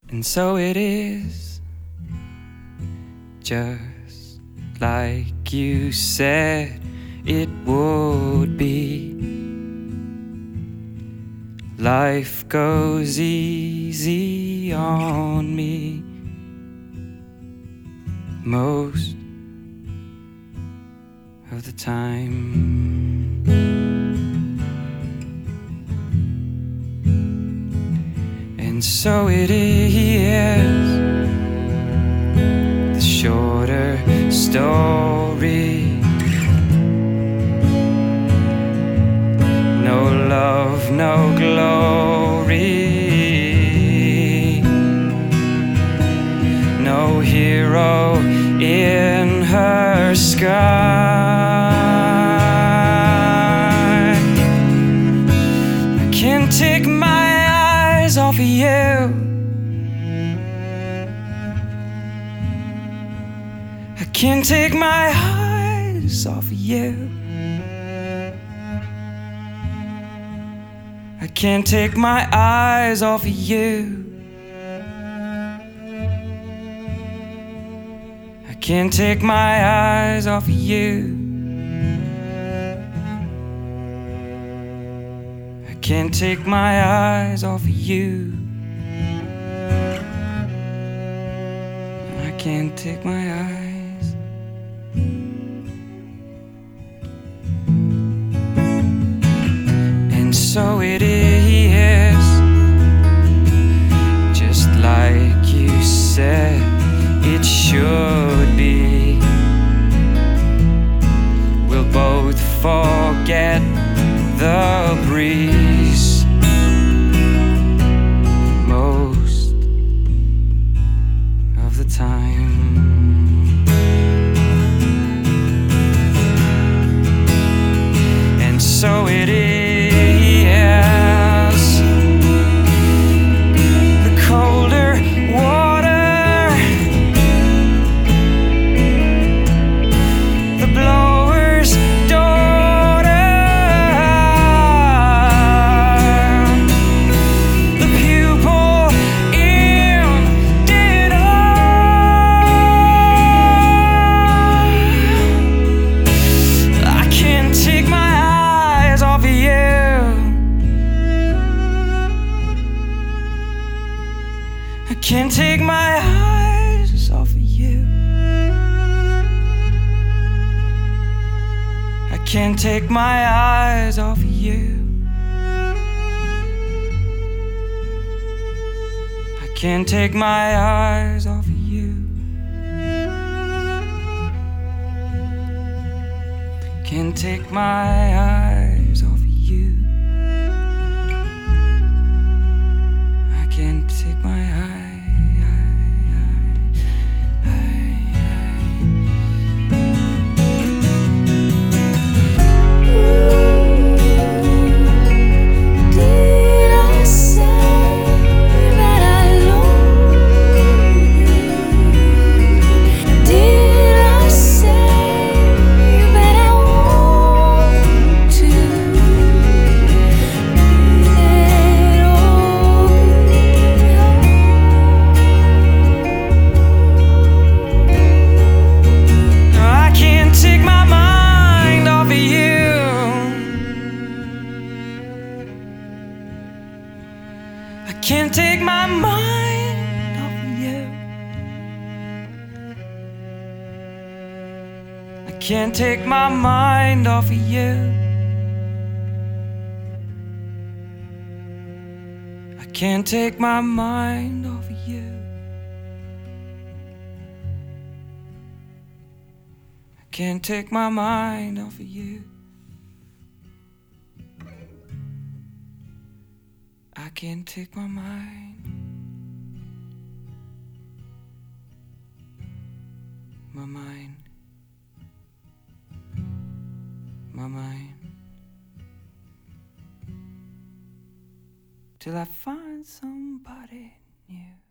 And so it is, just like you said it would be. Life goes easy on me most of the time. And so it is, the shorter story. No love, no glory, no hero in her sky. I can't take my eyes off of you. I can't take my eyes off of you. I can't take my eyes off of you. I can't take my eyes off of you. I can't take my eyes off of you. I can't take my eyes. And so it is, just like you said it should be. We'll both forget the breeze most of the time. And so it is, the colder water, the blower's daughter, the pupil in dinner. I can't take my eyes off of you. I can't take my eyes off of you. I can't take my eyes off of you. I can't take my eyes off of you. Can't take my eyes off of you. I can't take my eyes. Did I say that I love you? Did I say that I want to? Let all be I can't take my mind off of you. I can't take my mind off of you. I can't take my mind off of you. I can't take my mind off of you. I can't take my mind off of you. I can't take my mind. My mind. My mind. Till I find somebody new.